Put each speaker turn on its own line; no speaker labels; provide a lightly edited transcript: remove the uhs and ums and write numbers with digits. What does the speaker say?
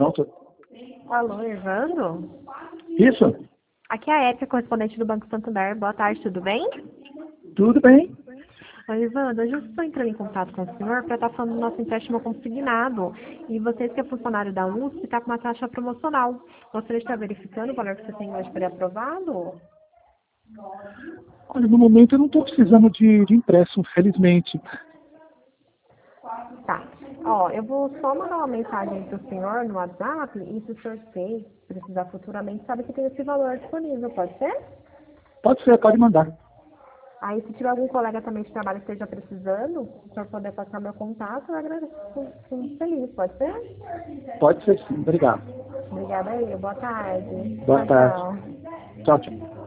Pronto.
Alô, Evandro?
Isso?
Aqui é a Érica, correspondente do Banco Santander. Boa tarde, tudo bem?
Tudo bem?
Oi, Evandro, hoje eu estou entrando em contato com o senhor para estar falando do nosso empréstimo consignado. E você que é funcionário da USP está com uma taxa promocional. Gostaria de estar verificando o valor que você tem hoje para aprovado?
Olha, no momento eu não estou precisando de empréstimo, felizmente.
Tá. Ó, eu vou só mandar uma mensagem para o senhor no WhatsApp e se o senhor precisar futuramente, sabe que tem esse valor disponível, pode ser?
Pode ser, pode mandar.
Aí, se tiver algum colega também de trabalho que esteja precisando, se o senhor puder passar meu contato, eu agradeço. Fico feliz, pode ser?
Pode ser sim, obrigado.
Obrigada aí, boa tarde.
Boa
Tchau,
tarde.
tchau.
Tchau, tchau.